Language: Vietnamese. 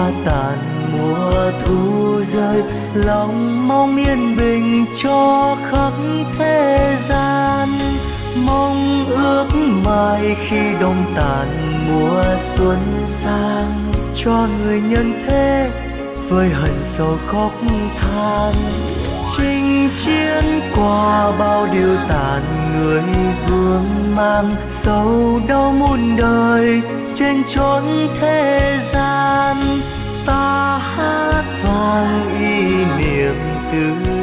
hoa tàn mùa thu rơi, lòng mong yên bình cho khắp thế gian. Mong ước mai khi đông tàn mùa xuân sang, cho người nhân thế vơi hận sầu khóc than. Chinh chiến qua bao điều tàn, người vương mang sầu đau muôn đời trên chốn thế gian. Ta hát vang ý niệm từ